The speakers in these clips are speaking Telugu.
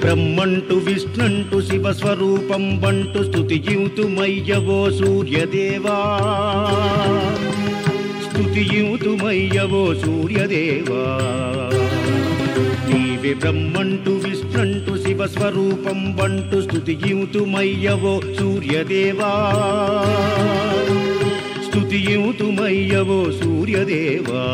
బ్రహ్మంటు విష్ణంటు శివస్వరూపం బంటు స్తుతియుతుమయ్యవో సూర్యదేవా స్తుతియుతుమయ్యవో సూర్యదేవా నీవే బ్రహ్మంటు విష్ణంటు శివస్వరూపం బంటు స్తుతియుతుమయ్యవో సూర్యదేవా స్తుతియుతుమయ్యవో సూర్యదేవా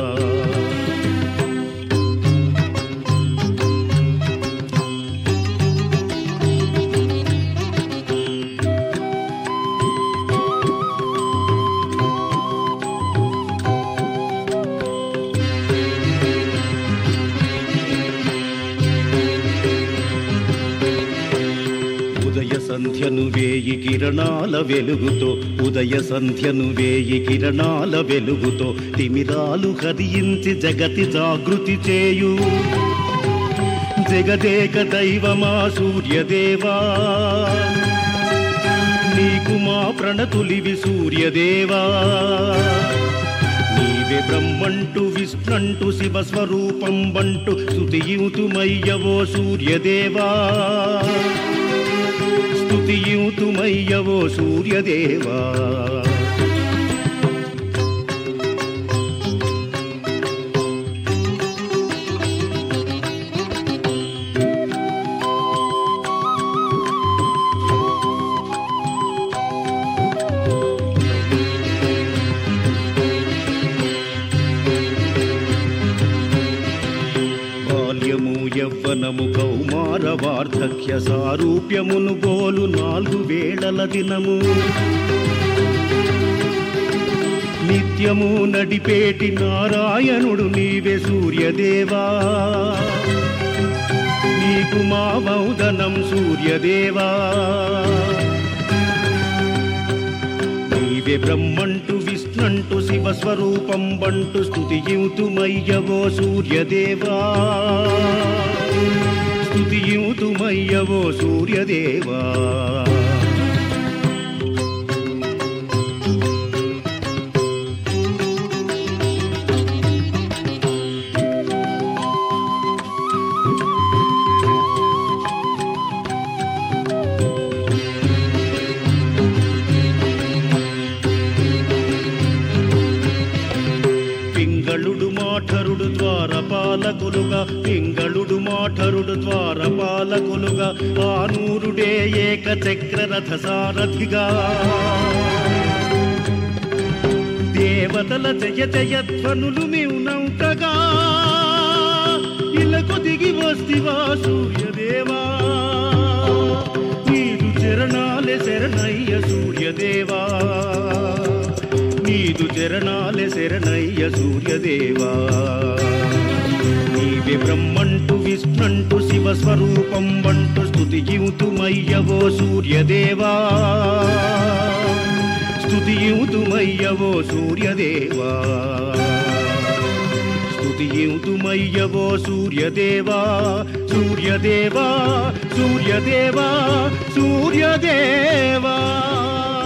సంధ్యను వేయి కిరణాల వెలుగుతో ఉదయ సంధ్యను వేయి కిరణాల వెలుగుతో తిమిరాలు హరించి జగతి జాగృతి చేయు జగదేక దైవమా సూర్యదేవా నీకు మా ప్రణతులివి సూర్యదేవా నీవే బ్రహ్మంటు విష్ణంటు శివస్వరూపం బంటు స్తుతియుతుమయ్యవో సూర్యదేవా స్తుతియుతుమయ్యవో సూర్యదేవా యవ్వనము కౌమార వార్ధక్య సారూప్యమును గోలు 4 వేళల దినము నిత్యము నడిపేటి నారాయణుడు నీవే సూర్యదేవా నీకు మా మౌదనం సూర్యదేవా నీవే బ్రహ్మంటు విష్ణంటు శివస్వరూపం బంటు స్తుతియుతుమయ్యవో సూర్యదేవా స్తుతియుతుమయ్యవో సూర్యదేవా మాఠరుడు ద్వారపాలకులుగా పింగళుడు మాఠరుడు ద్వారపాలకులుగా ఆనూరుడే ఏకచక్ర రథ సారథిగా దేవతల జయ జయధ్వనులు మిౌనంతగా ఇలకు దిగి వస్తివా సూర్యదేవా నీదు చరణాలే శరణయ్య సూర్యదేవా నీదు చరణాలే శరణయ్య సూర్యదేవా నీవే బ్రహ్మంటు విష్ణంటు శివస్వరూపం బంటు స్తుతియుతుమయ్యవో సూర్యదేవా స్తుతియుతుమయ్యవో సూర్యదేవా స్తుతియుతుమయ్యవో సూర్యదేవా సూర్యదేవా సూర్యదేవా సూర్యదేవా